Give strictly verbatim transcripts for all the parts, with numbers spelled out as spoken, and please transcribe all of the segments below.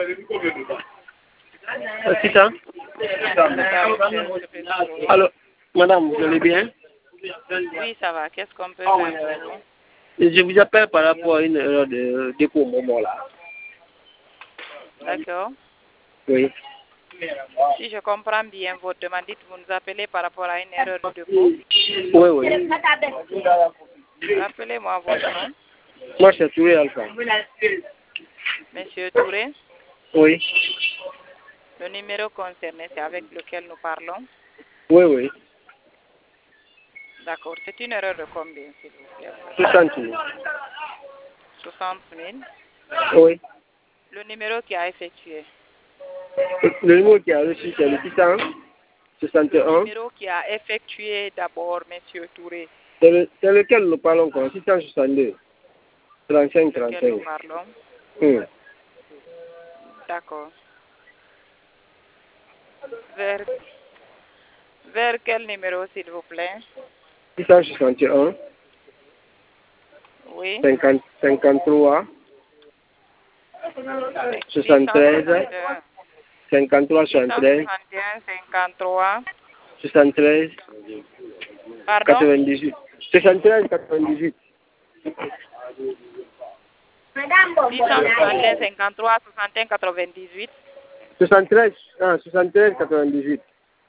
C'est ça? Alors, madame, vous allez bien? Oui, ça va. Qu'est-ce qu'on peut faire pour vous? Je vous appelle par rapport à une erreur de dépôt au moment là. D'accord. Oui. Si je comprends bien votre demande, dites vous nous appelez par rapport à une erreur de dépôt. Oui, oui. Rappelez-moi votre nom. Moi, c'est Touré Alpha. Monsieur Touré. Oui. Le numéro concerné, c'est avec lequel nous parlons. Oui, oui. D'accord. C'est une erreur de combien, s'il vous plaît? soixante mille. soixante mille. Oui. Le numéro qui a effectué. Le numéro qui a reçu, c'est le six cent soixante et un. Le numéro qui a effectué d'abord, Monsieur Touré. C'est le, lequel nous parlons quoi? six cent soixante-deux. trente-cinq, Lequel trente-cinq. nous parlons. Hum. D'accord. Vers, vers quel numéro, s'il vous plaît? six cent soixante et un. Oui. cinquante, cinquante-trois. soixante-treize. cinquante-trois, soixante-treize. cinquante-trois. soixante-treize. Pardon? quatre-vingt-dix-huit. soixante-treize, quatre-vingt-dix-huit. six cent soixante et un, cinquante-trois, soixante et un, quatre-vingt-dix-huit. soixante-treize, ah, soixante-treize, quatre-vingt-dix-huit.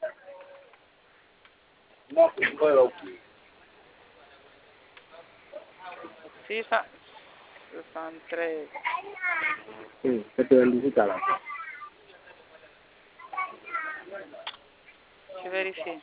six cent soixante-treize. Hum, quatre-vingt-dix-huit à la fin. Je vérifie.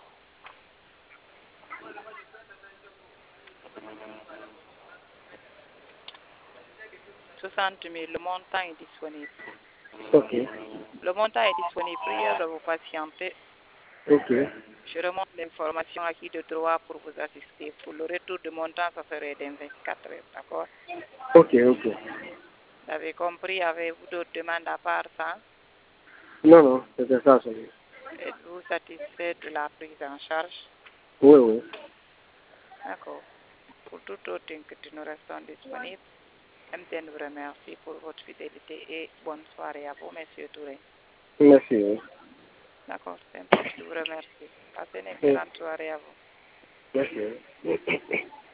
soixante mille, le montant est disponible. Ok. Le montant est disponible. Prière de vous patienter. Ok. Je remonte l'information à qui de droit pour vous assister. Pour le retour de montant, ça serait dans vingt-quatre heures, d'accord? Ok, ok. Vous avez compris? Avez-vous d'autres demandes à part ça? Non, non, c'était ça seulement. Êtes-vous satisfait de la prise en charge? Oui, oui. D'accord. Pour tout autre inquiétude, nous restons disponibles. M T N vous remercie pour votre fidélité et bonne soirée à vous, Monsieur Touré. Merci. Oui. D'accord, c'est M T N qui vous remercie. Passez une excellente soirée à vous. Merci.